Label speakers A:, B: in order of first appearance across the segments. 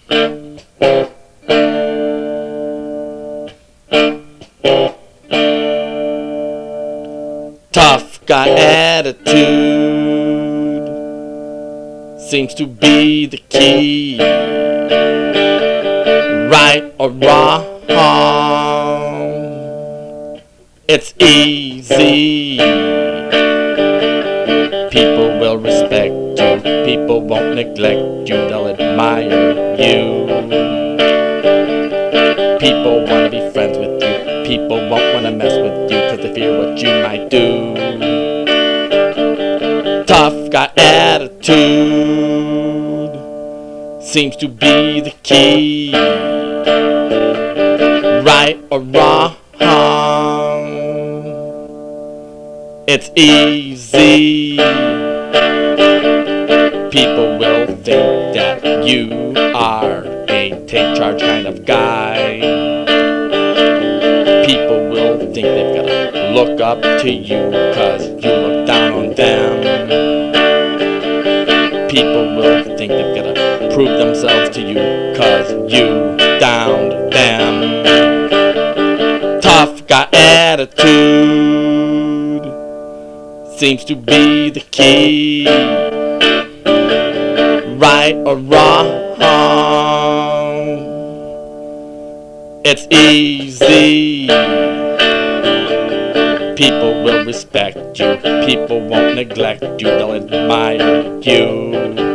A: Tough guy attitude seems to be the key. Right or wrong, it's easy. People will respect you, people won't neglect you, they'll admire you. People wanna be friends with you, people won't wanna mess with you, cause they fear what you might do. Tough guy attitude seems to be the key. Right or wrong, it's easy. People will think that you are a take charge kind of guy. People will think they've gotta look up to you cause you look down on them. People will think they've gotta prove themselves to you cause you downed them. Tough guy attitude seems to be the key. Right or wrong, it's easy. People will respect you, people won't neglect you, they'll admire you.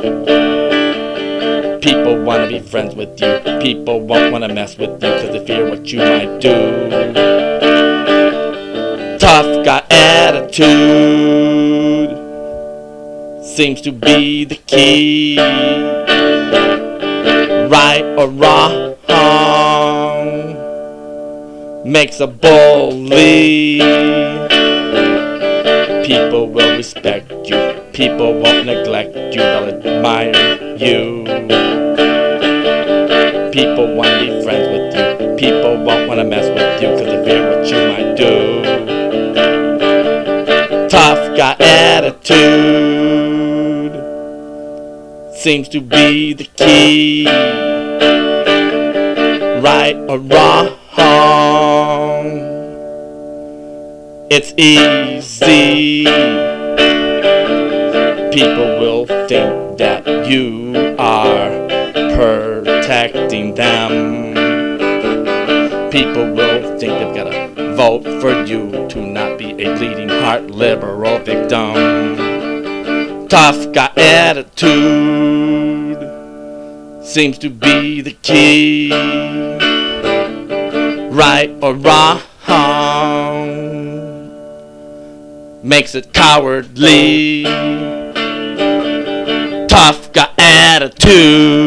A: People wanna be friends with you, people won't wanna mess with you cause they fear what you might do. Tough guy attitude seems to be the key. Right or wrong makes a bully. People will respect you, people won't neglect you, they'll admire you. People wanna be friends with you, people won't wanna mess with you cause they fear what you might do. Tough guy attitude seems to be the key. Right or wrong, it's easy. People will think that you are protecting them. People will think they've gotta vote for you to not be a bleeding heart liberal victim. Tough guy attitude seems to be the key. Right or wrong makes it cowardly. Tough guy attitude